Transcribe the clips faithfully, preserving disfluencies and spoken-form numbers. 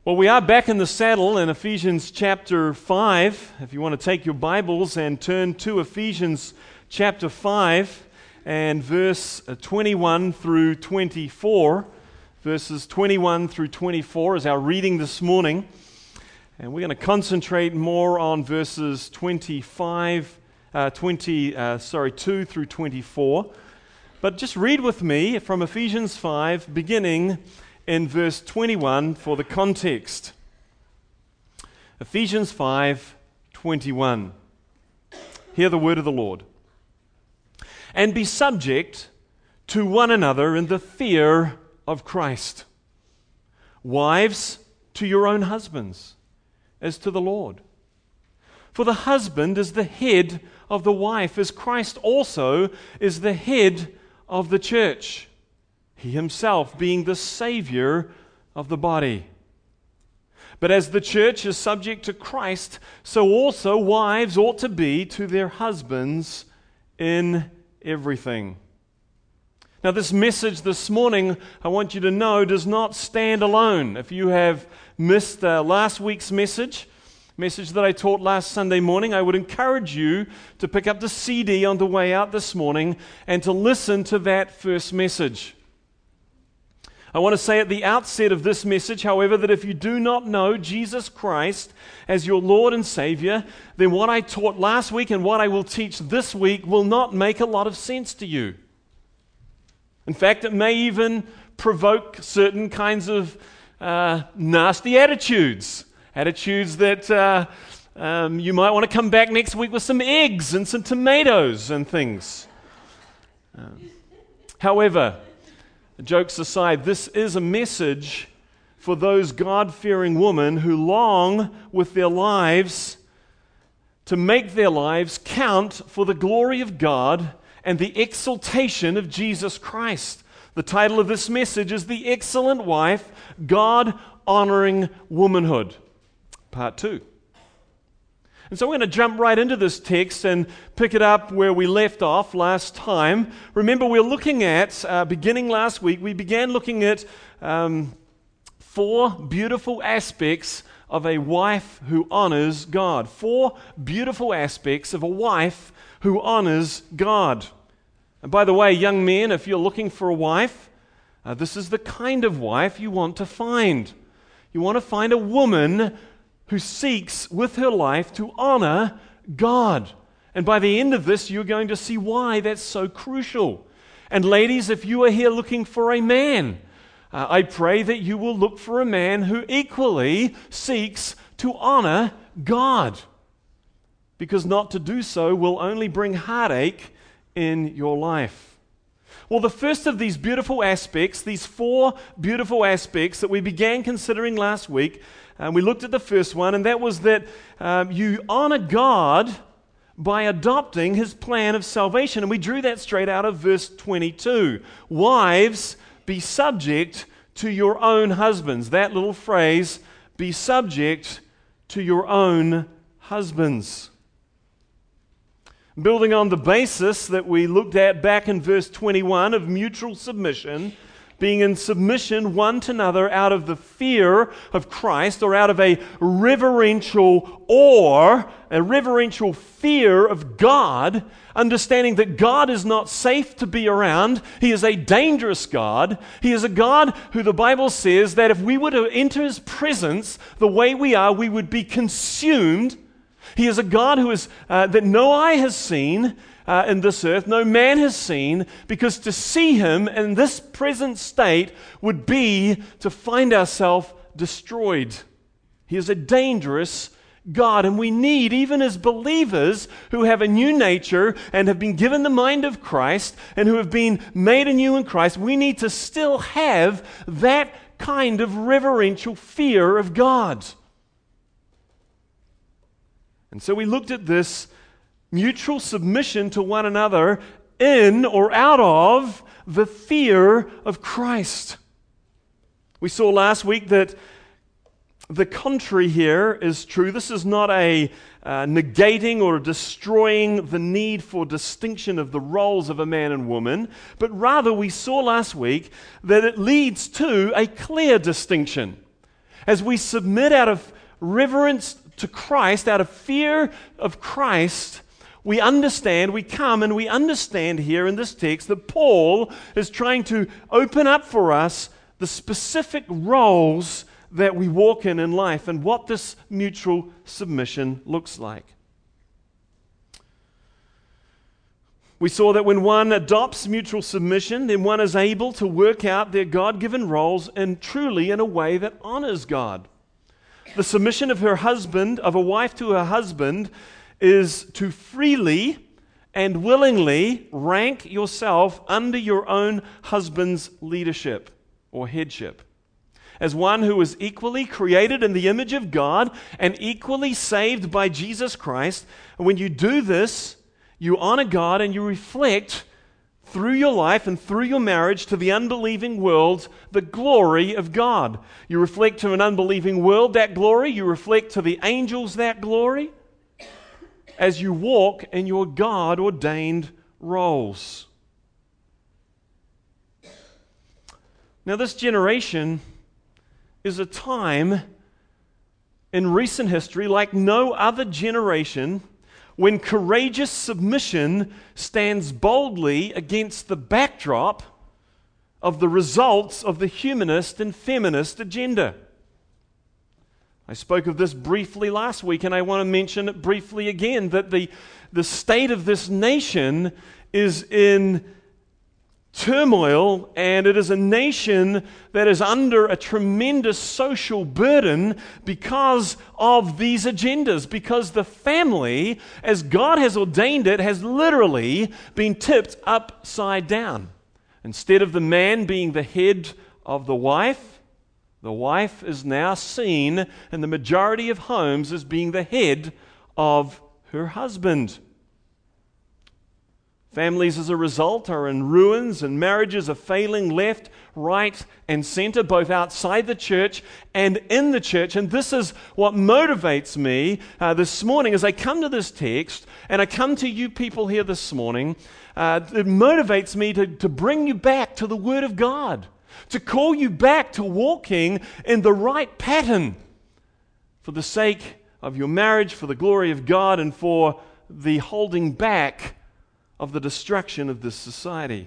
Well, we are back in the saddle in Ephesians chapter five. If you want to take your Bibles and turn to Ephesians chapter five and verse twenty-one through twenty-four. Verses twenty-one through twenty-four is our reading this morning. And we're going to concentrate more on verses twenty-five, uh, twenty, uh, sorry, two through twenty-four. But just read with me from Ephesians five, beginning in verse twenty-one for the context. Ephesians five, twenty-one. Hear the word of the Lord. And be subject to one another in the fear of Christ. Wives, to your own husbands, as to the Lord. For the husband is the head of the wife, as Christ also is the head of the church, he himself being the Savior of the body. But as the church is subject to Christ, so also wives ought to be to their husbands in everything. Now, this message this morning, I want you to know, does not stand alone. If you have missed uh, last week's message, message that I taught last Sunday morning, I would encourage you to pick up the C D on the way out this morning and to listen to that first message. I want to say at the outset of this message, however, that if you do not know Jesus Christ as your Lord and Savior, then what I taught last week and what I will teach this week will not make a lot of sense to you. In fact, it may even provoke certain kinds of uh, nasty attitudes. Attitudes that uh, um, you might want to come back next week with some eggs and some tomatoes and things. Um, however, jokes aside, this is a message for those God-fearing women who long with their lives to make their lives count for the glory of God and the exaltation of Jesus Christ. The title of this message is The Excellent Wife, God-Honoring Womanhood, Part two. And so we're going to jump right into this text and pick it up where we left off last time. Remember, we're looking at, uh, beginning last week, we began looking at um, four beautiful aspects of a wife who honors God. Four beautiful aspects of a wife who honors God. And by the way, young men, if you're looking for a wife, uh, this is the kind of wife you want to find. You want to find a woman who seeks with her life to honor God. And by the end of this, you're going to see why that's so crucial. And ladies, if you are here looking for a man, uh, I pray that you will look for a man who equally seeks to honor God. Because not to do so will only bring heartache in your life. Well, the first of these beautiful aspects, these four beautiful aspects that we began considering last week, and we looked at the first one, and that was that um, you honor God by adopting His plan of salvation. And we drew that straight out of verse twenty-two. Wives, be subject to your own husbands. That little phrase, be subject to your own husbands. Building on the basis that we looked at back in verse twenty-one of mutual submission, being in submission one to another out of the fear of Christ, or out of a reverential awe, a reverential fear of God, understanding that God is not safe to be around. He is a dangerous God. He is a God who the Bible says that if we were to enter His presence the way we are, we would be consumed. He is a God who is uh, that no eye has seen uh, in this earth, no man has seen, because to see Him in this present state would be to find ourselves destroyed. He is a dangerous God, and we need, even as believers who have a new nature and have been given the mind of Christ and who have been made anew in Christ, we need to still have that kind of reverential fear of God. And so we looked at this mutual submission to one another in or out of the fear of Christ. We saw last week that the contrary here is true. This is not a uh, negating or destroying the need for distinction of the roles of a man and woman, but rather we saw last week that it leads to a clear distinction. As we submit out of reverence to Christ, out of fear of Christ, we understand, we come and we understand here in this text that Paul is trying to open up for us the specific roles that we walk in in life and what this mutual submission looks like. We saw that when one adopts mutual submission, then one is able to work out their God-given roles and truly in a way that honors God. The submission of her husband, of a wife to her husband, is to freely and willingly rank yourself under your own husband's leadership or headship. As one who is equally created in the image of God and equally saved by Jesus Christ, and when you do this, you honor God and you reflect through your life and through your marriage to the unbelieving world the glory of God. You reflect to an unbelieving world that glory. You reflect to the angels that glory as you walk in your God-ordained roles. Now, this generation is a time in recent history like no other generation when courageous submission stands boldly against the backdrop of the results of the humanist and feminist agenda. I spoke of this briefly last week, and I want to mention it briefly again, that the, the state of this nation is in turmoil, and it is a nation that is under a tremendous social burden because of these agendas, because the family, as God has ordained it, has literally been tipped upside down. Instead of the man being the head of the wife, the wife is now seen in the majority of homes as being the head of her husband. Families, as a result, are in ruins, and marriages are failing left, right, and center, both outside the church and in the church. And this is what motivates me uh, this morning as I come to this text, and I come to you people here this morning. Uh, it motivates me to, to bring you back to the Word of God, to call you back to walking in the right pattern for the sake of your marriage, for the glory of God, and for the holding back of the destruction of this society.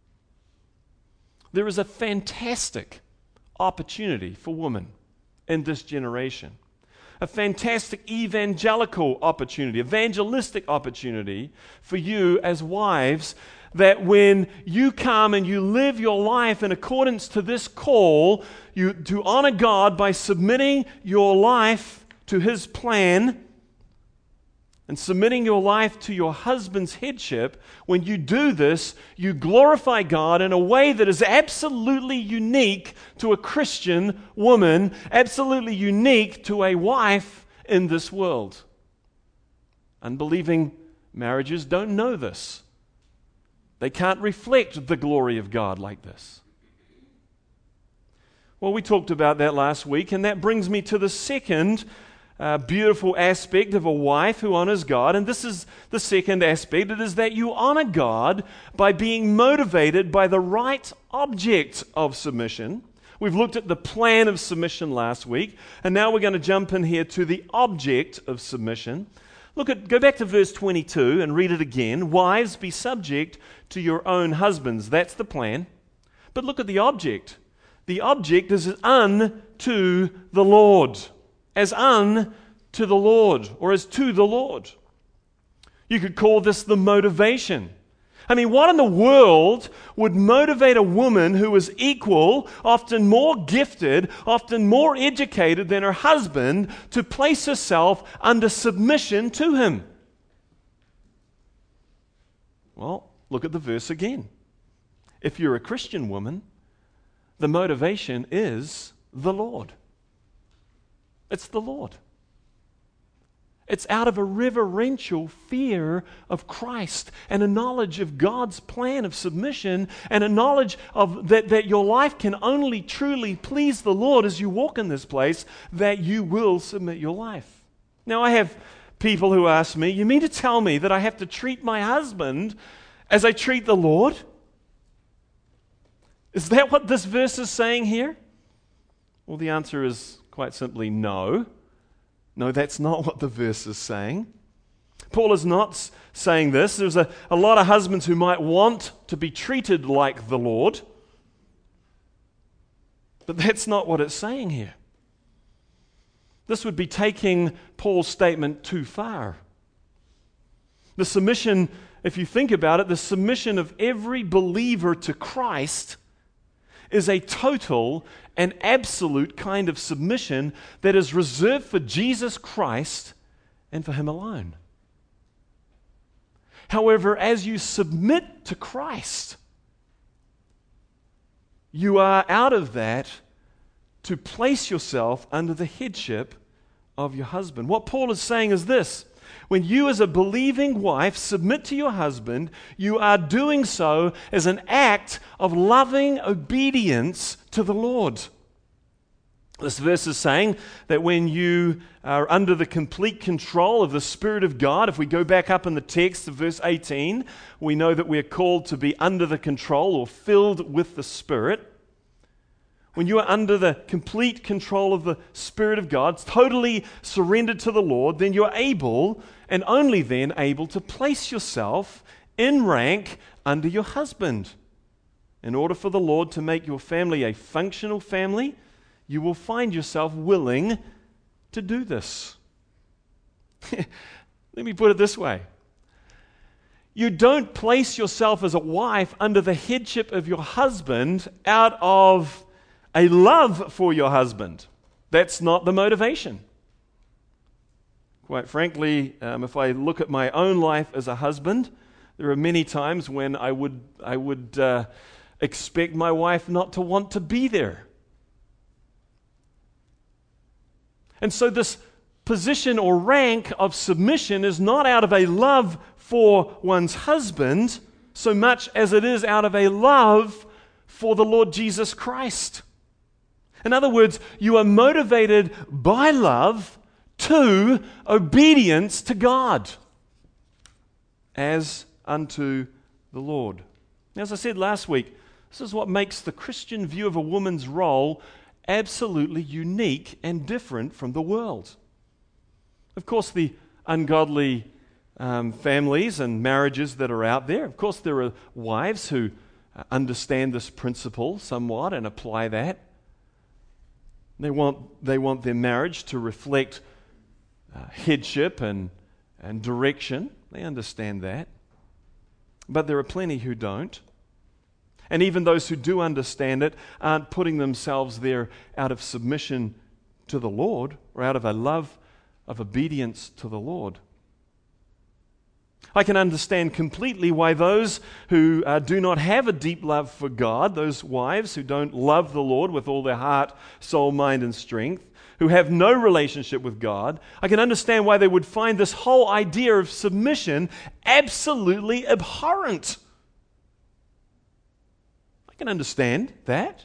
There is a fantastic opportunity for women in this generation. A fantastic evangelical opportunity, evangelistic opportunity for you as wives, that when you come and you live your life in accordance to this call, you to honor God by submitting your life to His plan and submitting your life to your husband's headship. When you do this, you glorify God in a way that is absolutely unique to a Christian woman, absolutely unique to a wife in this world. Unbelieving marriages don't know this. They can't reflect the glory of God like this. Well, we talked about that last week, and that brings me to the second Uh, beautiful aspect of a wife who honors God. And this is the second aspect. It is that you honor God by being motivated by the right object of submission. We've looked at the plan of submission last week, and now we're going to jump in here to the object of submission. Look at, go back to verse twenty-two and read it again. Wives, be subject to your own husbands. That's the plan. But look at the object. The object is unto the Lord. As unto the Lord, or as to the Lord. You could call this the motivation. I mean, what in the world would motivate a woman who is equal, often more gifted, often more educated than her husband, to place herself under submission to him? Well, look at the verse again. If you're a Christian woman, the motivation is the Lord. It's the Lord. It's out of a reverential fear of Christ and a knowledge of God's plan of submission and a knowledge of that, that your life can only truly please the Lord as you walk in this place, that you will submit your life. Now, I have people who ask me, you mean to tell me that I have to treat my husband as I treat the Lord? Is that what this verse is saying here? Well, the answer is Quite simply, no. No, that's not what the verse is saying. Paul is not s- saying this. There's a, a lot of husbands who might want to be treated like the Lord, but that's not what it's saying here. This would be taking Paul's statement too far. The submission, if you think about it, the submission of every believer to Christ is a total and absolute kind of submission that is reserved for Jesus Christ and for Him alone. However, as you submit to Christ, you are out of that to place yourself under the headship of your husband. What Paul is saying is this: when you as a believing wife submit to your husband, you are doing so as an act of loving obedience to the Lord. This verse is saying that when you are under the complete control of the Spirit of God, if we go back up in the text to verse eighteen, we know that we're called to be under the control or filled with the Spirit. When you are under the complete control of the Spirit of God, totally surrendered to the Lord, then you're able, and only then able, to place yourself in rank under your husband. In order for the Lord to make your family a functional family, you will find yourself willing to do this. Let me put it this way. You don't place yourself as a wife under the headship of your husband out of a love for your husband. That's not the motivation. Quite frankly, um, if I look at my own life as a husband, there are many times when I would I would uh, expect my wife not to want to be there. And so this position or rank of submission is not out of a love for one's husband so much as it is out of a love for the Lord Jesus Christ. In other words, you are motivated by love to obedience to God as unto the Lord. As I said last week, this is what makes the Christian view of a woman's role absolutely unique and different from the world. Of course, the ungodly um, families and marriages that are out there, of course, there are wives who uh, understand this principle somewhat and apply that. They want, they want their marriage to reflect uh, headship and, and direction. They understand that. But there are plenty who don't. And even those who do understand it aren't putting themselves there out of submission to the Lord or out of a love of obedience to the Lord. I can understand completely why those who uh, do not have a deep love for God, those wives who don't love the Lord with all their heart, soul, mind, and strength, who have no relationship with God, I can understand why they would find this whole idea of submission absolutely abhorrent. I can understand that.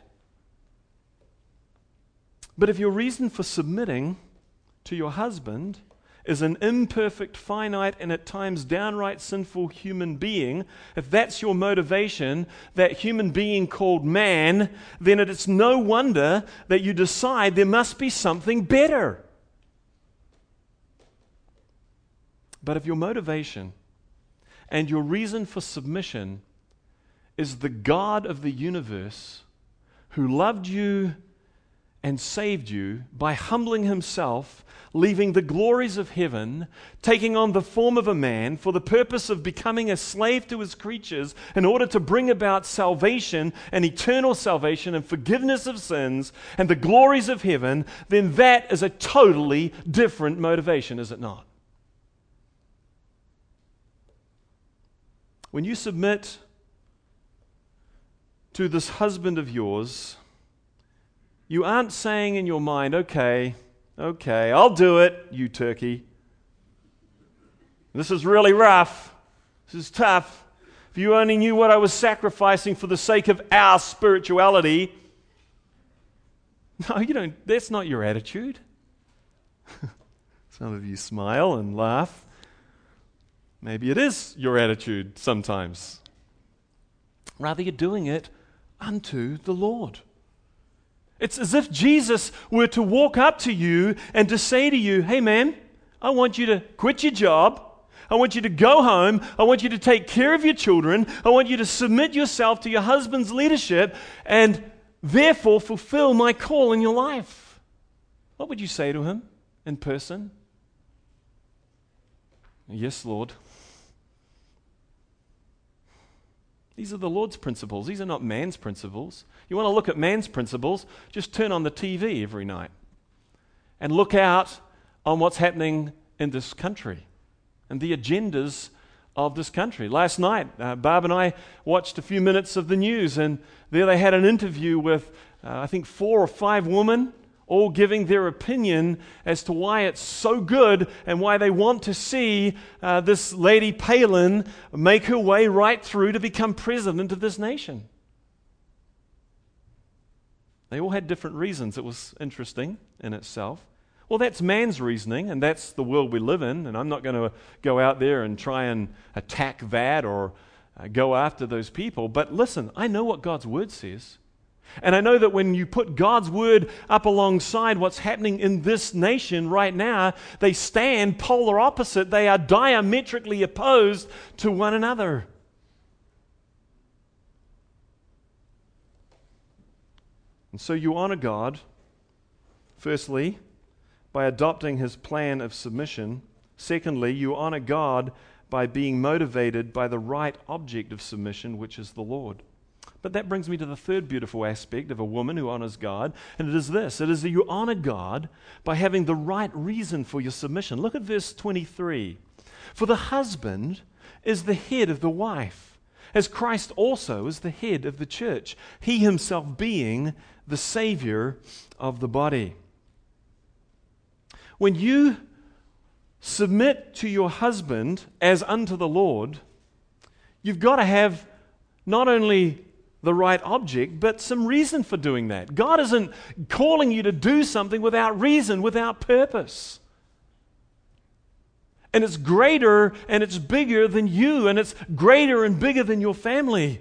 But if your reason for submitting to your husband is an imperfect, finite, and at times downright sinful human being, if that's your motivation, that human being called man, then it is no wonder that you decide there must be something better. But if your motivation and your reason for submission is the God of the universe who loved you and saved you by humbling himself, leaving the glories of heaven, taking on the form of a man for the purpose of becoming a slave to his creatures in order to bring about salvation and eternal salvation and forgiveness of sins and the glories of heaven, then that is a totally different motivation, is it not? When you submit to this husband of yours, you aren't saying in your mind, okay, okay, I'll do it, you turkey. This is really rough. This is tough. If you only knew what I was sacrificing for the sake of our spirituality. No, you don't. That's not your attitude. Some of you smile and laugh. Maybe it is your attitude sometimes. Rather, you're doing it unto the Lord. It's as if Jesus were to walk up to you and to say to you, hey man, I want you to quit your job. I want you to go home. I want you to take care of your children. I want you to submit yourself to your husband's leadership and therefore fulfill my call in your life. What would you say to him in person? Yes, Lord. These are the Lord's principles. These are not man's principles. You want to look at man's principles, just turn on the T V every night and look out on what's happening in this country and the agendas of this country. Last night, uh, Barb and I watched a few minutes of the news, and there they had an interview with, uh, I think, four or five women, all giving their opinion as to why it's so good and why they want to see uh, this lady Palin make her way right through to become president of this nation. They all had different reasons. It was interesting in itself. Well, that's man's reasoning, and that's the world we live in, and I'm not going to go out there and try and attack that or uh, go after those people. But listen, I know what God's Word says. And I know that when you put God's Word up alongside what's happening in this nation right now, they stand polar opposite. They are diametrically opposed to one another. And so you honor God, firstly, by adopting His plan of submission. Secondly, you honor God by being motivated by the right object of submission, which is the Lord. But that brings me to the third beautiful aspect of a woman who honors God, and it is this. It is that you honor God by having the right reason for your submission. Look at verse twenty-three. For the husband is the head of the wife, as Christ also is the head of the church, he himself being the Savior of the body. When you submit to your husband as unto the Lord, you've got to have not only the right object, but some reason for doing that. God isn't calling you to do something without reason, without purpose. And it's greater and it's bigger than you, and it's greater and bigger than your family.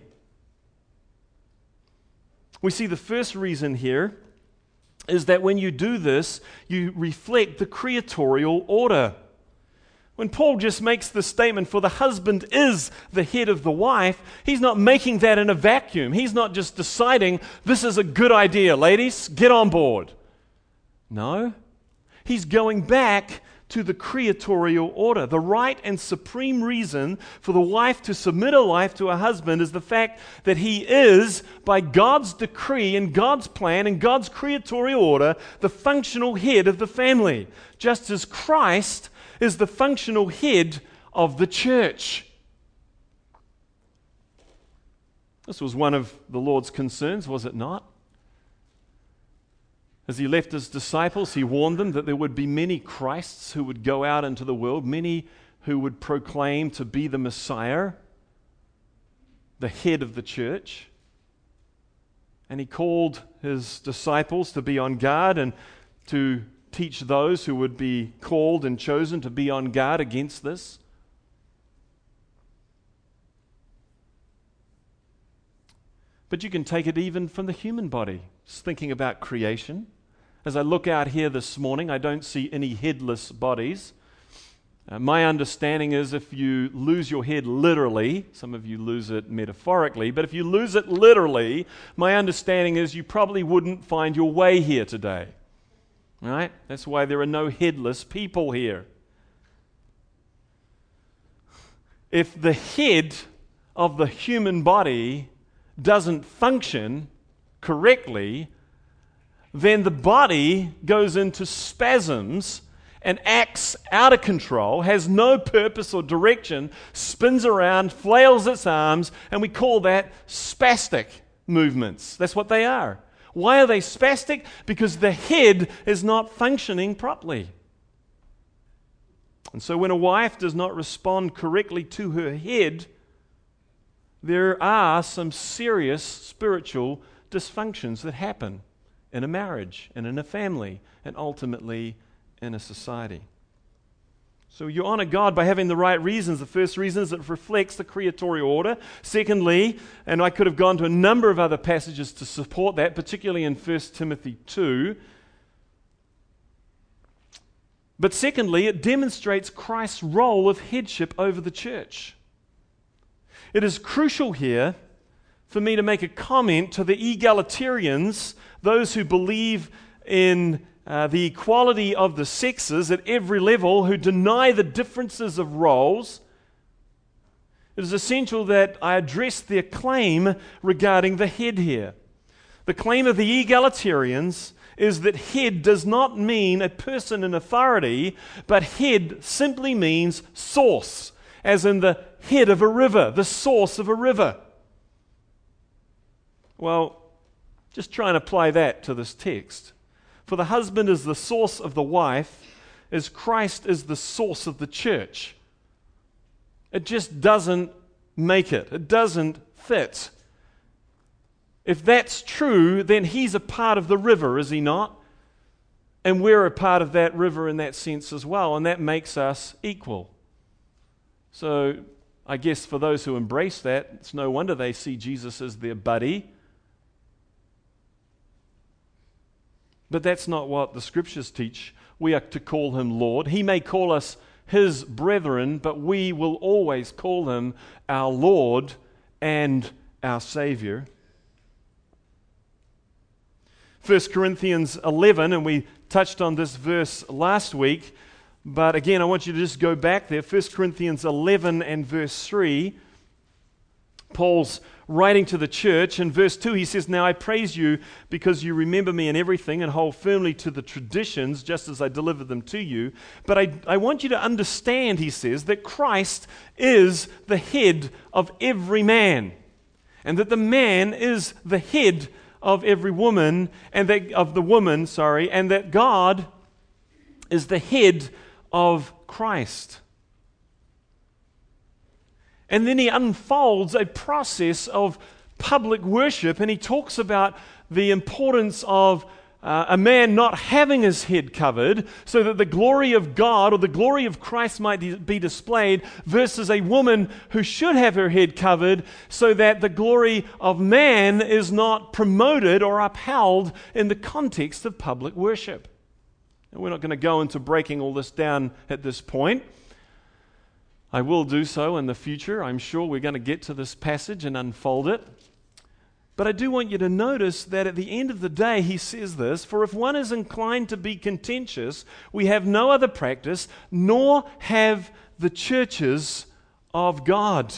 We see the first reason here is that when you do this, you reflect the creatorial order. When Paul just makes the statement, for the husband is the head of the wife, he's not making that in a vacuum. He's not just deciding, this is a good idea, ladies, get on board. No, he's going back to the creatorial order. The right and supreme reason for the wife to submit her life to her husband is the fact that he is, by God's decree and God's plan and God's creatorial order, the functional head of the family, just as Christ is the functional head of the church. This was one of the Lord's concerns, was it not? As he left his disciples, he warned them that there would be many Christs who would go out into the world, many who would proclaim to be the Messiah, the head of the church. And he called his disciples to be on guard and to teach those who would be called and chosen to be on guard against this. But you can take it even from the human body. Just thinking about creation. As I look out here this morning, I don't see any headless bodies. Uh, my understanding is if you lose your head literally, some of you lose it metaphorically, but if you lose it literally, my understanding is you probably wouldn't find your way here today. Right? That's why there are no headless people here. If the head of the human body doesn't function correctly, then the body goes into spasms and acts out of control, has no purpose or direction, spins around, flails its arms, and we call that spastic movements. That's what they are. Why are they spastic? Because the head is not functioning properly. And so when a wife does not respond correctly to her head, there are some serious spiritual dysfunctions that happen in a marriage and in a family and ultimately in a society. So you honor God by having the right reasons. The first reason is it reflects the creatory order. Secondly, and I could have gone to a number of other passages to support that, particularly in First Timothy two. But secondly, it demonstrates Christ's role of headship over the church. It is crucial here for me to make a comment to the egalitarians, those who believe in uh, the equality of the sexes at every level, who deny the differences of roles. It is essential that I address their claim regarding the head here. The claim of the egalitarians is that head does not mean a person in authority, but head simply means source, as in the head of a river, the source of a river. Well, just try and apply that to this text. For the husband is the source of the wife, as Christ is the source of the church. It just doesn't make it. It doesn't fit. If that's true, then he's a part of the river, is he not? And we're a part of that river in that sense as well, and that makes us equal. So I guess for those who embrace that, it's no wonder they see Jesus as their buddy. But that's not what the Scriptures teach. We are to call him Lord. He may call us his brethren, but we will always call him our Lord and our Savior. First Corinthians eleven, and we touched on this verse last week, but again, I want you to just go back there. First Corinthians eleven and verse three, Paul's writing to the church. In verse two, he says, "Now I praise you because you remember me in everything and hold firmly to the traditions just as I delivered them to you. But I, I want you to understand," he says, "that Christ is the head of every man, and that the man is the head of every woman, and that of the woman, sorry, and that God is the head of Christ." And then he unfolds a process of public worship, and he talks about the importance of uh, a man not having his head covered so that the glory of God or the glory of Christ might be displayed, versus a woman who should have her head covered so that the glory of man is not promoted or upheld in the context of public worship. And we're not going to go into breaking all this down at this point. I will do so in the future. I'm sure we're going to get to this passage and unfold it. But I do want you to notice that at the end of the day, he says this, "For if one is inclined to be contentious, we have no other practice, nor have the churches of God."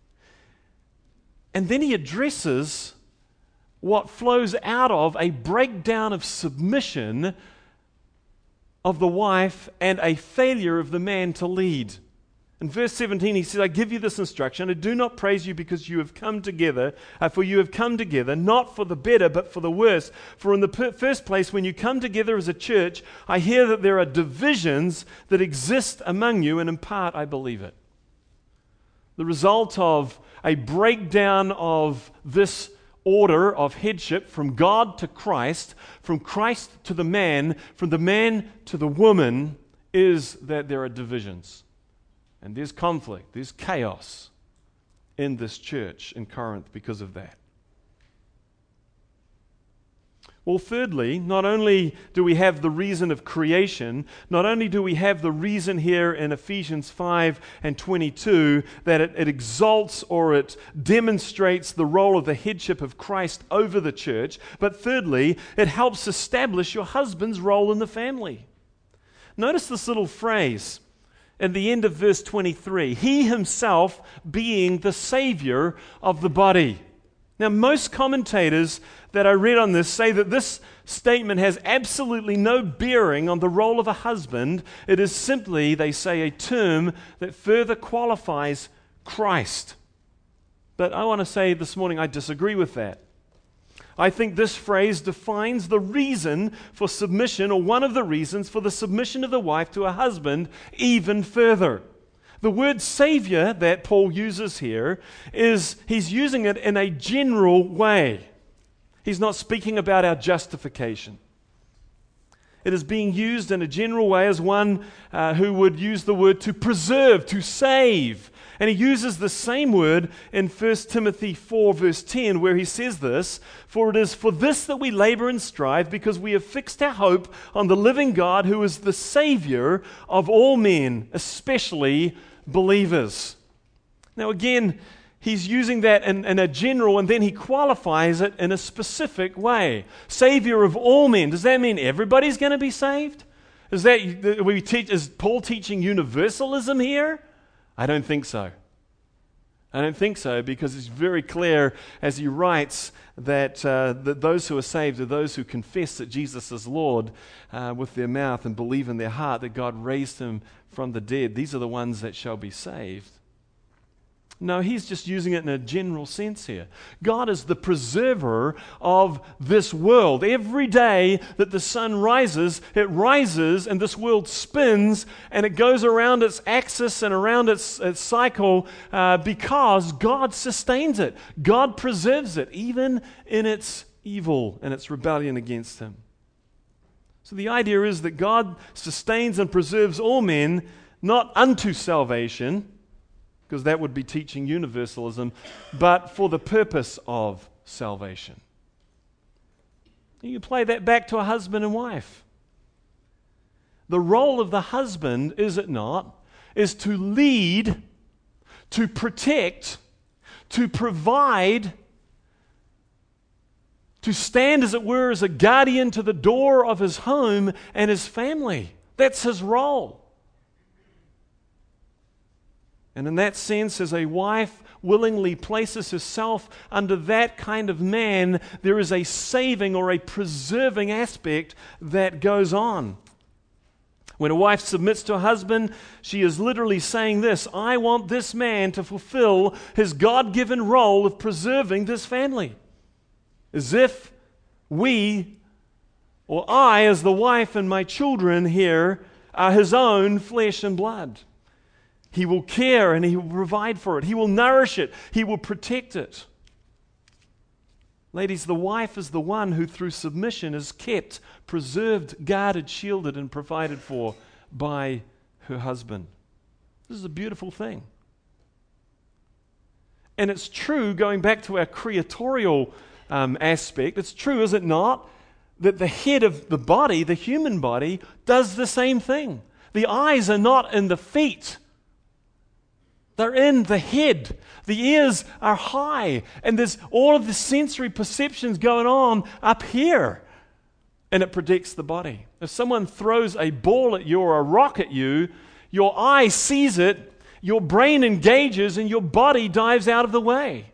And then he addresses what flows out of a breakdown of submission of the wife and a failure of the man to lead. In verse seventeen, he says, "I give you this instruction. I do not praise you because you have come together, uh, for you have come together, not for the better, but for the worse. For in the per- first place, when you come together as a church, I hear that there are divisions that exist among you, and in part I believe it." The result of a breakdown of this order of headship from God to Christ, from Christ to the man, from the man to the woman, is that there are divisions. And there's conflict, there's chaos in this church in Corinth because of that. Well, thirdly, not only do we have the reason of creation, not only do we have the reason here in Ephesians five and twenty-two that it, it exalts or it demonstrates the role of the headship of Christ over the church, but thirdly, it helps establish your husband's role in the family. Notice this little phrase at the end of verse twenty-three, "He himself being the Savior of the body." Now, most commentators that I read on this say that this statement has absolutely no bearing on the role of a husband. It is simply, they say, a term that further qualifies Christ. But I want to say this morning I disagree with that. I think this phrase defines the reason for submission, or one of the reasons for the submission of the wife to a husband, even further. The word Savior that Paul uses here is, he's using it in a general way. He's not speaking about our justification. It is being used in a general way as one uh, who would use the word to preserve, to save. And he uses the same word in First Timothy four, verse ten, where he says this, "For it is for this that we labor and strive, because we have fixed our hope on the living God, who is the Savior of all men, especially believers." Now again, he's using that in, in a general, and then he qualifies it in a specific way. Savior of all men. Does that mean everybody's going to be saved? Is that we teach? Is Paul teaching universalism here? I don't think so. I don't think so, because it's very clear as he writes that, uh, that those who are saved are those who confess that Jesus is Lord uh, with their mouth and believe in their heart that God raised him from the dead. These are the ones that shall be saved. No, he's just using it in a general sense here. God is the preserver of this world. Every day that the sun rises, it rises and this world spins and it goes around its axis and around its, its cycle uh, because God sustains it. God preserves it, even in its evil and its rebellion against him. So the idea is that God sustains and preserves all men, not unto salvation, because that would be teaching universalism, but for the purpose of salvation. You play that back to a husband and wife. The role of the husband, is it not, is to lead, to protect, to provide, to stand, as it were, as a guardian to the door of his home and his family. That's his role. And in that sense, as a wife willingly places herself under that kind of man, there is a saving or a preserving aspect that goes on. When a wife submits to a husband, she is literally saying this: I want this man to fulfill his God-given role of preserving this family. As if we, or I as the wife and my children here, are his own flesh and blood. He will care and he will provide for it. He will nourish it. He will protect it. Ladies, the wife is the one who through submission is kept, preserved, guarded, shielded, and provided for by her husband. This is a beautiful thing. And it's true, going back to our creatorial um, aspect, it's true, is it not, that the head of the body, the human body, does the same thing. The eyes are not in the feet. They're in the head. The ears are high. And there's all of the sensory perceptions going on up here. And it protects the body. If someone throws a ball at you or a rock at you, your eye sees it, your brain engages, and your body dives out of the way.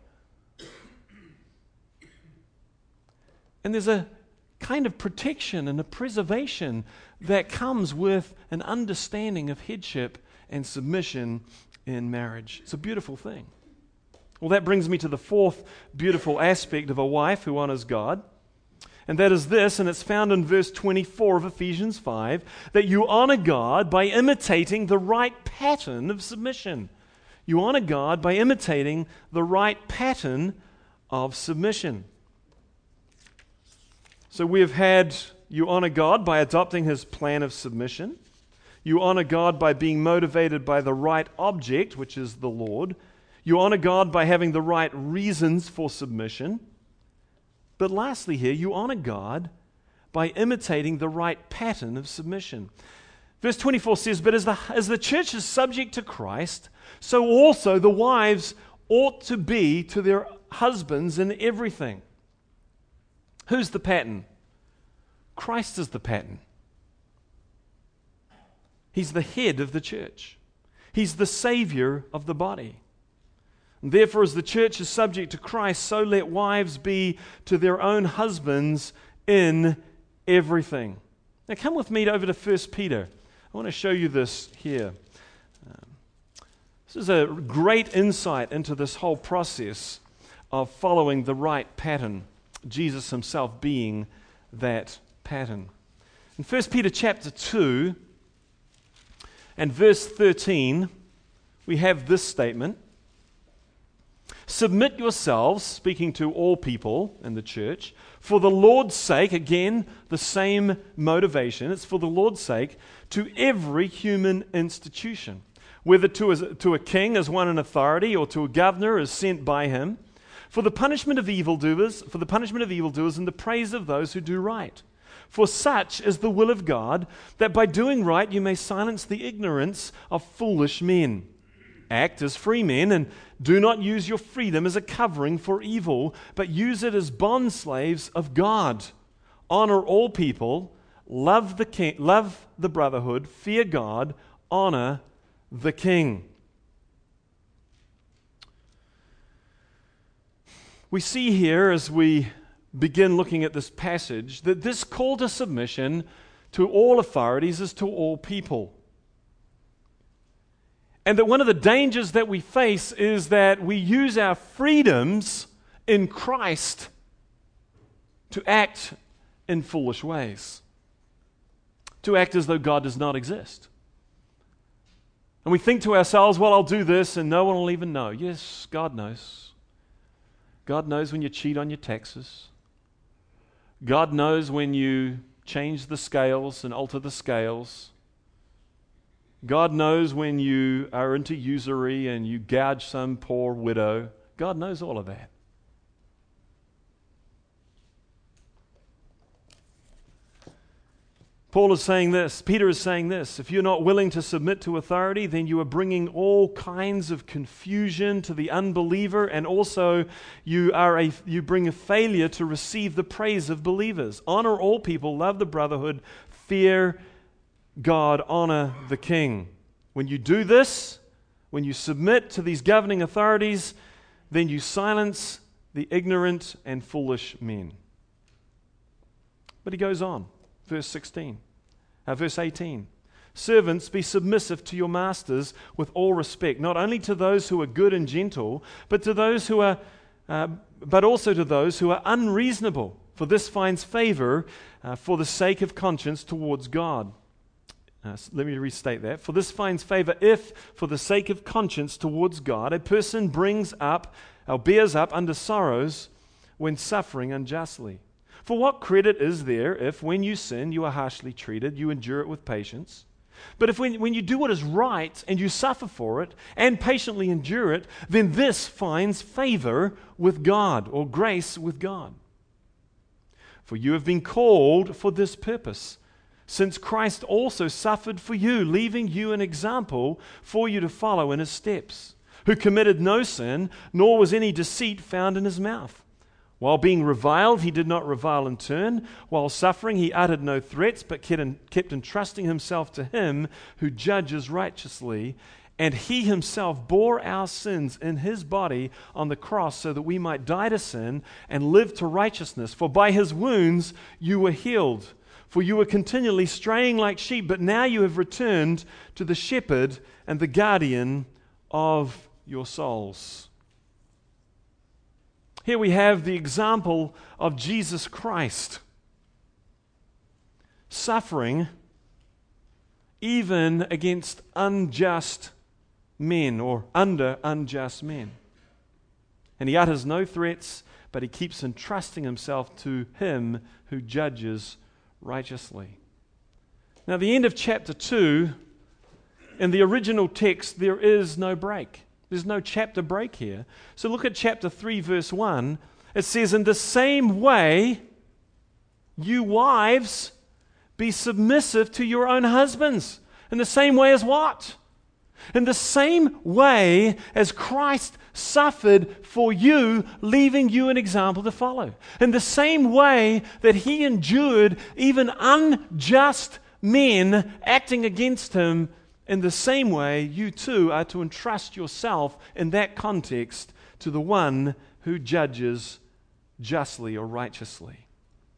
And there's a kind of protection and a preservation that comes with an understanding of headship and submission in marriage. It's a beautiful thing. Well, that brings me to the fourth beautiful aspect of a wife who honors God, and that is this, and it's found in verse twenty-four of Ephesians five, that you honor God by imitating the right pattern of submission. You honor God by imitating the right pattern of submission. So we have had, you honor God by adopting his plan of submission. You honor God by being motivated by the right object, which is the Lord. You honor God by having the right reasons for submission. But lastly here, you honor God by imitating the right pattern of submission. Verse twenty-four says, but as the, as the church is subject to Christ, so also the wives ought to be to their husbands in everything. Who's the pattern? Christ is the pattern. He's the head of the church. He's the Savior of the body. And therefore, as the church is subject to Christ, so let wives be to their own husbands in everything. Now come with me over to First Peter. I want to show you this here. Um, this is a great insight into this whole process of following the right pattern, Jesus himself being that pattern. In First Peter chapter two, and verse thirteen, we have this statement. Submit yourselves, speaking to all people in the church, for the Lord's sake, again, the same motivation, it's for the Lord's sake, to every human institution, whether to a, to a king as one in authority or to a governor as sent by him, for the punishment of evildoers, for the punishment of evildoers and the praise of those who do right. For such is the will of God, that by doing right you may silence the ignorance of foolish men. Act as free men, and do not use your freedom as a covering for evil, but use it as bondslaves of God. Honor all people, love the king, love the brotherhood, fear God, honor the king. We see here, as we begin looking at this passage, that this call to submission to all authorities is to all people. And that one of the dangers that we face is that we use our freedoms in Christ to act in foolish ways, to act as though God does not exist. And we think to ourselves, well, I'll do this and no one will even know. Yes, God knows. God knows when you cheat on your taxes. God knows when you change the scales and alter the scales. God knows when you are into usury and you gouge some poor widow. God knows all of that. Paul is saying this, Peter is saying this, if you're not willing to submit to authority, then you are bringing all kinds of confusion to the unbeliever, and also you are a you bring a failure to receive the praise of believers. Honor all people, love the brotherhood, fear God, honor the king. When you do this, when you submit to these governing authorities, then you silence the ignorant and foolish men. But he goes on, verse sixteen, uh, verse eighteen. Servants, be submissive to your masters with all respect, not only to those who are good and gentle, but to those who are, uh, but also to those who are unreasonable. For this finds favor uh, for the sake of conscience towards God. Uh, let me restate that. For this finds favor if, for the sake of conscience towards God, a person brings up, or bears up under sorrows when suffering unjustly. For what credit is there if, when you sin, you are harshly treated, you endure it with patience? But if when, when you do what is right and you suffer for it and patiently endure it, then this finds favor with God, or grace with God. For you have been called for this purpose, since Christ also suffered for you, leaving you an example for you to follow in his steps, who committed no sin, nor was any deceit found in his mouth. While being reviled, he did not revile in turn. While suffering, he uttered no threats, but kept entrusting himself to him who judges righteously. And he himself bore our sins in his body on the cross, so that we might die to sin and live to righteousness. For by his wounds you were healed. For you were continually straying like sheep, but now you have returned to the shepherd and the guardian of your souls. Here we have the example of Jesus Christ suffering even against unjust men, or under unjust men. And he utters no threats, but he keeps entrusting himself to him who judges righteously. Now, the end of chapter two, in the original text, there is no break. There's no chapter break here. So look at chapter three, verse one. It says, in the same way, you wives, be submissive to your own husbands. In the same way as what? In the same way as Christ suffered for you, leaving you an example to follow. In the same way that he endured even unjust men acting against him, in the same way you too are to entrust yourself in that context to the one who judges justly or righteously.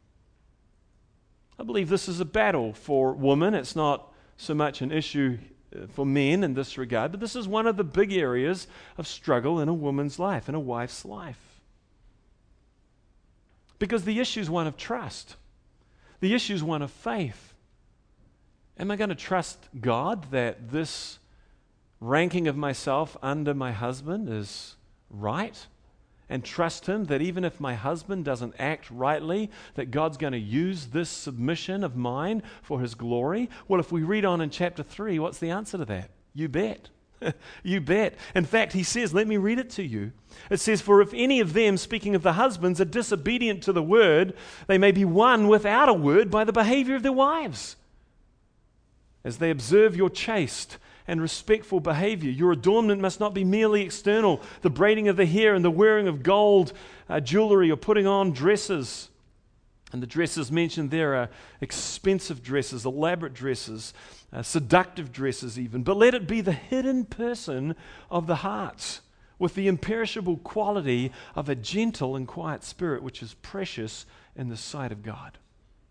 I believe this is a battle for women. It's not so much an issue for men in this regard, but this is one of the big areas of struggle in a woman's life, in a wife's life. Because the issue is one of trust. The issue is one of faith. Am I going to trust God that this ranking of myself under my husband is right? and trust Him that even if my husband doesn't act rightly, that God's going to use this submission of mine for His glory? Well, if we read on in chapter three, what's the answer to that? You bet. You bet. In fact, he says, let me read it to you. It says, for if any of them, speaking of the husbands, are disobedient to the word, they may be won without a word by the behavior of their wives. As they observe your chaste and respectful behavior, your adornment must not be merely external, the braiding of the hair and the wearing of gold uh, jewelry or putting on dresses. And the dresses mentioned there are expensive dresses, elaborate dresses, uh, seductive dresses even. But let it be the hidden person of the heart, with the imperishable quality of a gentle and quiet spirit, which is precious in the sight of God.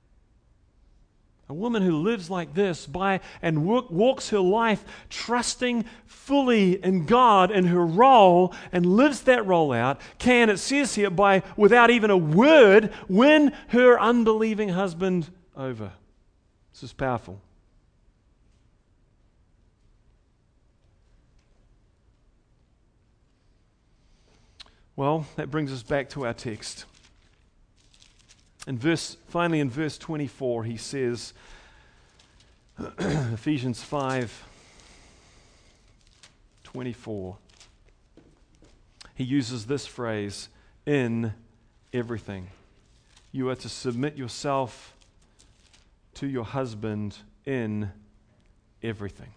A woman who lives like this by and work, walks her life trusting fully in God and her role and lives that role out can, it says here, by without even a word, win her unbelieving husband over. This is powerful. Well, that brings us back to our text. In verse, finally in verse twenty-four, he says, Ephesians five twenty-four, he uses this phrase, in everything. You are to submit yourself to your husband in everything.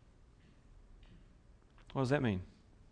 What does that mean?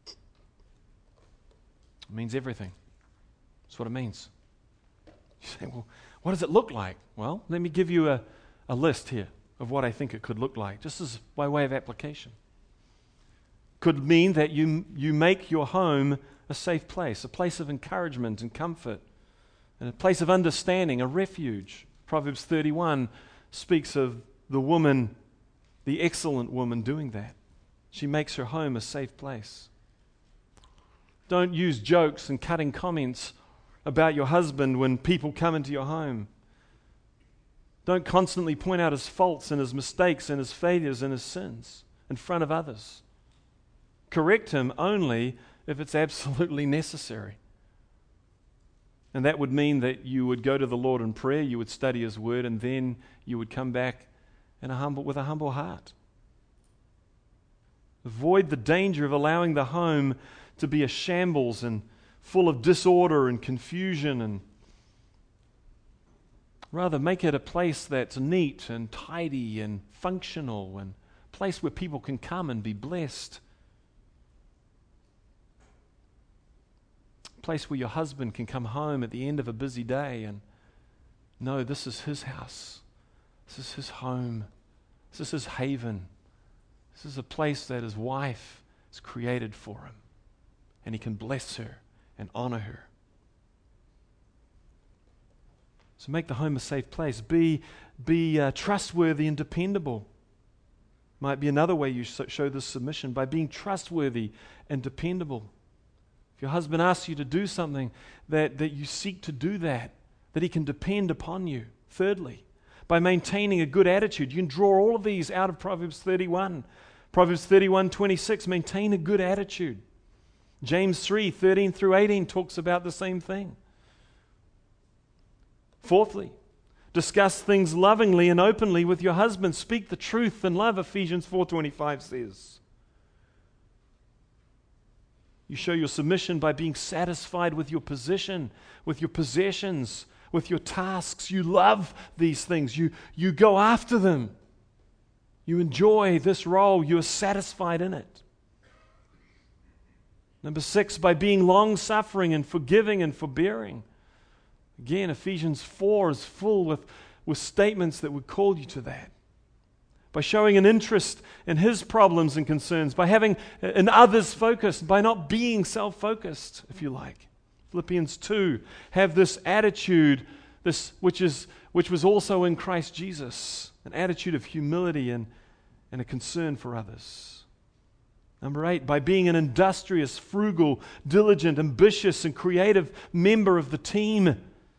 It means everything. That's what it means. You say, well, what does it look like? Well, let me give you a, a list here of what I think it could look like, just as by way of application. Could mean that you you make your home a safe place, a place of encouragement and comfort, and a place of understanding, a refuge. Proverbs thirty-one speaks of the woman, the excellent woman, doing that. She makes her home a safe place. Don't use jokes and cutting comments about your husband when people come into your home. Don't constantly point out his faults and his mistakes and his failures and his sins in front of others. Correct him only if it's absolutely necessary. And that would mean that you would go to the Lord in prayer, you would study His Word, and then you would come back in a humble, with a humble heart. Avoid the danger of allowing the home to be a shambles and full of disorder and confusion, and rather make it a place that's neat and tidy and functional, and a place where people can come and be blessed. A place where your husband can come home at the end of a busy day and know this is his house, this is his home, this is his haven, this is a place that his wife has created for him, and he can bless her and honor her. So make the home a safe place. Be, be uh, trustworthy and dependable. Might be another way you show this submission, by being trustworthy and dependable. If your husband asks you to do something, that, that you seek to do that, that he can depend upon you. Thirdly, by maintaining a good attitude. You can draw all of these out of Proverbs thirty-one. Proverbs thirty-one twenty-six, maintain a good attitude. James three thirteen through eighteen talks about the same thing. Fourthly, discuss things lovingly and openly with your husband. Speak the truth in love, Ephesians four twenty-five says. You show your submission by being satisfied with your position, with your possessions, with your tasks. You love these things. You, you go after them. You enjoy this role. You are satisfied in it. Number six, by being long-suffering and forgiving and forbearing. Again, Ephesians four is full with, with statements that would call you to that. By showing an interest in his problems and concerns, by having an others focus, by not being self-focused, if you like. Philippians two, have this attitude, this which is which was also in Christ Jesus, an attitude of humility and, and a concern for others. Number eight, by being an industrious, frugal, diligent, ambitious, and creative member of the team.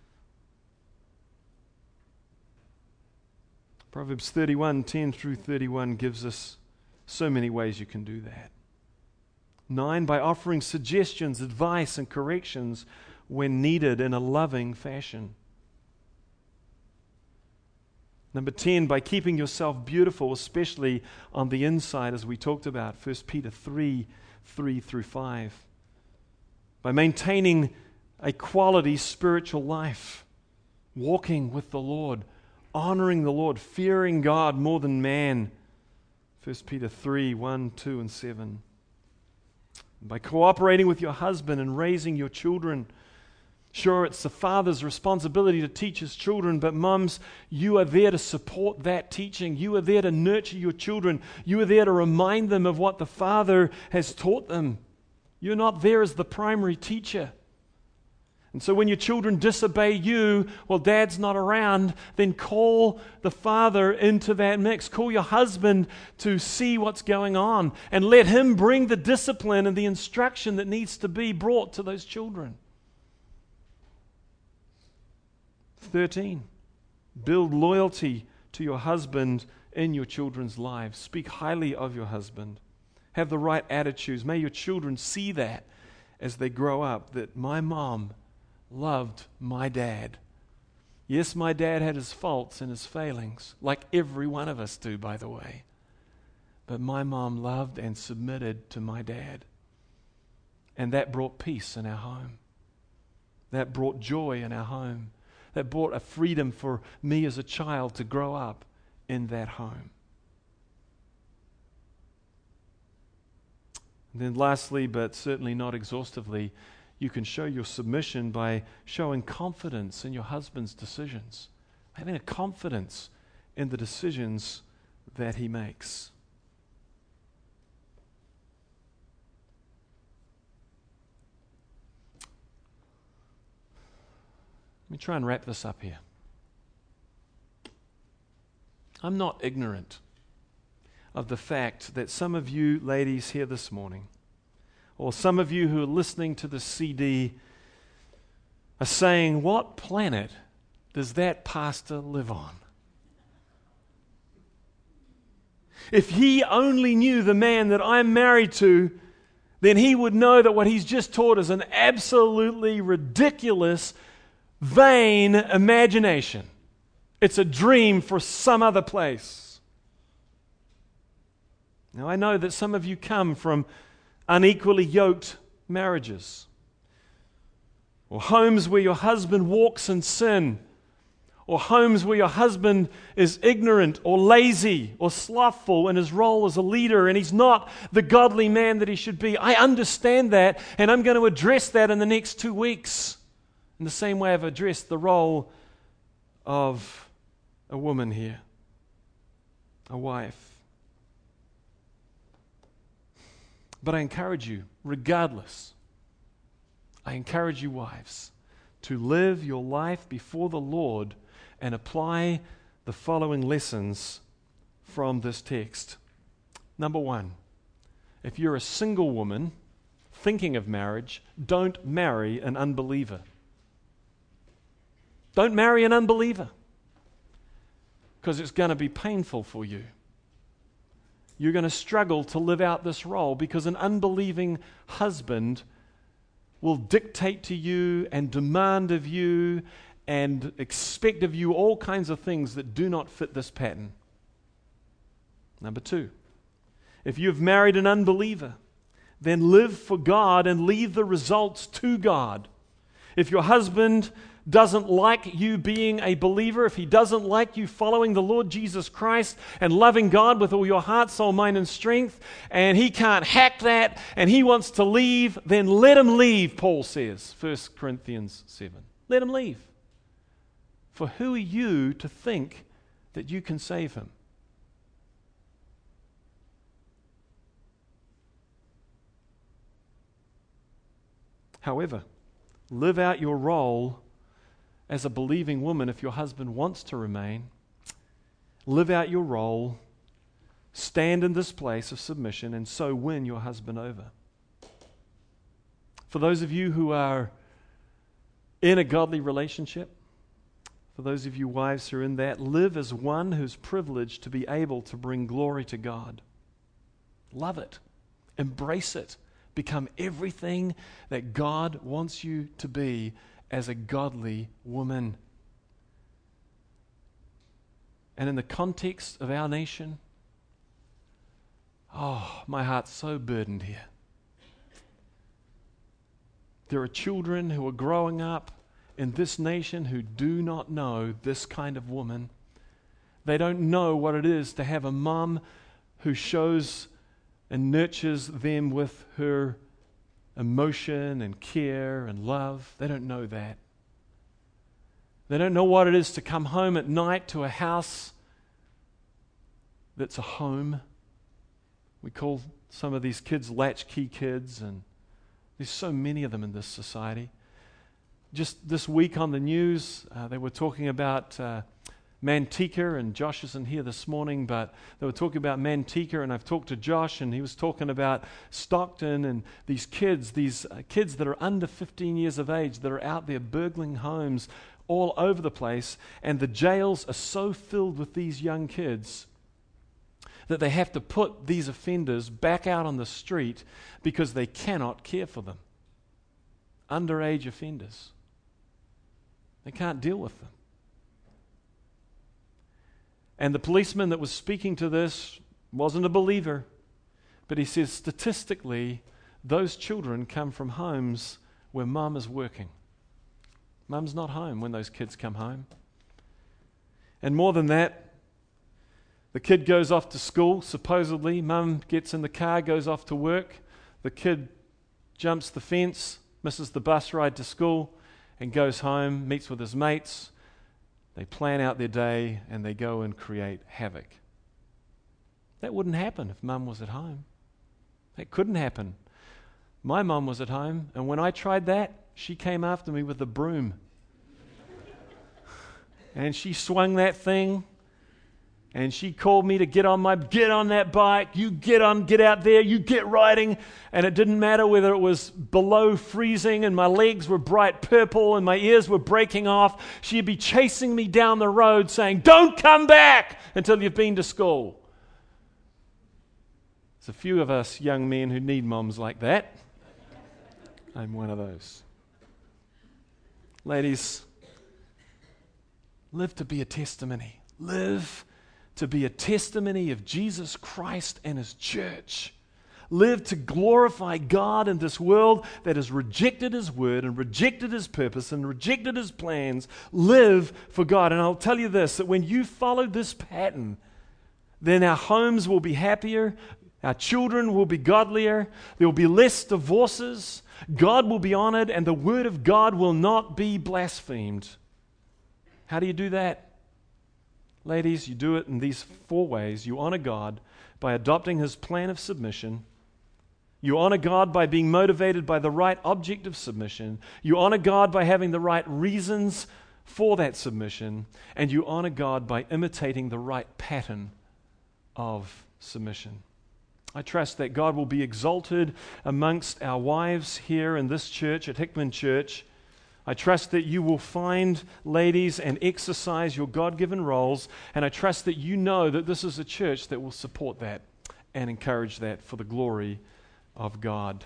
Proverbs thirty-one ten through thirty-one gives us so many ways you can do that. Nine, by offering suggestions, advice, and corrections when needed in a loving fashion. Number ten, by keeping yourself beautiful, especially on the inside, as we talked about, First Peter three, three through five. By maintaining a quality spiritual life, walking with the Lord, honoring the Lord, fearing God more than man, First Peter three, one, two, and seven. By cooperating with your husband and raising your children. Sure, it's the father's responsibility to teach his children, but mums, you are there to support that teaching. You are there to nurture your children. You are there to remind them of what the father has taught them. You're not there as the primary teacher. And so when your children disobey you while dad's not around, then call the father into that mix. Call your husband to see what's going on and let him bring the discipline and the instruction that needs to be brought to those children. thirteen, build loyalty to your husband in your children's lives. Speak highly of your husband. Have the right attitudes. May your children see that as they grow up, that my mom loved my dad. Yes, my dad had his faults and his failings, like every one of us do, by the way. But my mom loved and submitted to my dad. And that brought peace in our home. That brought joy in our home. That brought a freedom for me as a child to grow up in that home. And then lastly, but certainly not exhaustively, you can show your submission by showing confidence in your husband's decisions. Having a confidence in the decisions that he makes. Let me try and wrap this up here. I'm not ignorant of the fact that some of you ladies here this morning, or some of you who are listening to the C D, are saying, what planet does that pastor live on? If he only knew the man that I'm married to, then he would know that what he's just taught is an absolutely ridiculous, vain imagination. It's a dream for some other place. Now, I know that some of you come from unequally yoked marriages, or homes where your husband walks in sin, or homes where your husband is ignorant or lazy or slothful in his role as a leader, and he's not the godly man that he should be. I understand that, and I'm going to address that in the next two weeks in the same way I've addressed the role of a woman here, a wife. But I encourage you, regardless, I encourage you, wives, to live your life before the Lord and apply the following lessons from this text. Number one, if you're a single woman thinking of marriage, don't marry an unbeliever. Don't marry an unbeliever, because it's going to be painful for you. You're going to struggle to live out this role because an unbelieving husband will dictate to you and demand of you and expect of you all kinds of things that do not fit this pattern. Number two, if you've married an unbeliever, then live for God and leave the results to God. If your husband doesn't like you being a believer, if he doesn't like you following the Lord Jesus Christ and loving God with all your heart, soul, mind, and strength, and he can't hack that, and he wants to leave, then let him leave, Paul says, First Corinthians seven. Let him leave. For who are you to think that you can save him? However, live out your role as a believing woman if your husband wants to remain. Live out your role, stand in this place of submission, and so win your husband over. For those of you who are in a godly relationship, for those of you wives who are in that, live as one who's privileged to be able to bring glory to God. Love it. Embrace it. Become everything that God wants you to be as a godly woman. And in the context of our nation, oh, my heart's so burdened here. There are children who are growing up in this nation who do not know this kind of woman. They don't know what it is to have a mum who shows and nurtures them with her emotion and care and love. They don't know that. They don't know what it is to come home at night to a house that's a home. We call some of these kids latchkey kids, and there's so many of them in this society. Just this week on the news, uh, they were talking about uh, Manteca, and Josh isn't here this morning, but they were talking about Manteca, and I've talked to Josh, and he was talking about Stockton and these kids, these uh, kids that are under fifteen years of age that are out there burgling homes all over the place, and the jails are so filled with these young kids that they have to put these offenders back out on the street because they cannot care for them. Underage offenders. They can't deal with them. And the policeman that was speaking to this wasn't a believer, but he says statistically, those children come from homes where mum is working. Mum's not home when those kids come home. And more than that, the kid goes off to school, supposedly. Mum gets in the car, goes off to work. The kid jumps the fence, misses the bus ride to school, and goes home, meets with his mates. They plan out their day, and they go and create havoc. That wouldn't happen if Mum was at home. That couldn't happen. My mum was at home, and when I tried that, she came after me with a broom. And she swung that thing, and she called me to get on my, get on that bike, you get on, get out there, you get riding. And it didn't matter whether it was below freezing and my legs were bright purple and my ears were breaking off. She'd be chasing me down the road saying, "Don't come back until you've been to school." There's a few of us young men who need moms like that. I'm one of those. Ladies, live to be a testimony. Live to be a testimony of Jesus Christ and His church. Live to glorify God in this world that has rejected His word and rejected His purpose and rejected His plans. Live for God. And I'll tell you this, that when you follow this pattern, then our homes will be happier, our children will be godlier, there will be less divorces, God will be honored, and the word of God will not be blasphemed. How do you do that? Ladies, you do it in these four ways. You honor God by adopting His plan of submission. You honor God by being motivated by the right object of submission. You honor God by having the right reasons for that submission. And you honor God by imitating the right pattern of submission. I trust that God will be exalted amongst our wives here in this church, at Hickman Church. I trust that you will find, ladies, and exercise your God-given roles, and I trust that you know that this is a church that will support that and encourage that for the glory of God.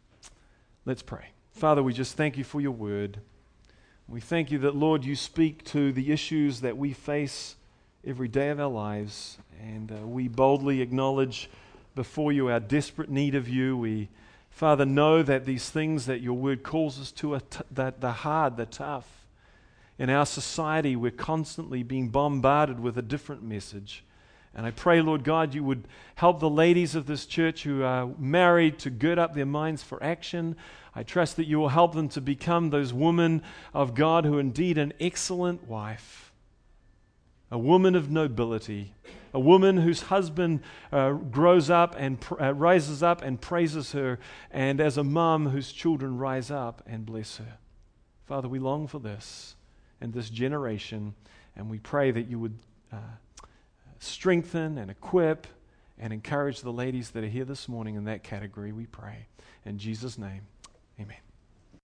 Let's pray. Father, we just thank You for Your word. We thank You that, Lord, You speak to the issues that we face every day of our lives, and uh, we boldly acknowledge before You our desperate need of You. We Father, know that these things that Your word calls us to are t- that the hard, the tough. In our society, we're constantly being bombarded with a different message. And I pray, Lord God, You would help the ladies of this church who are married to gird up their minds for action. I trust that You will help them to become those women of God who are indeed an excellent wife, a woman of nobility, a woman whose husband uh, grows up and pr- uh, rises up and praises her, and as a mum whose children rise up and bless her. Father, we long for this in this generation, and we pray that You would uh, strengthen and equip and encourage the ladies that are here this morning in that category, we pray. In Jesus' name, amen.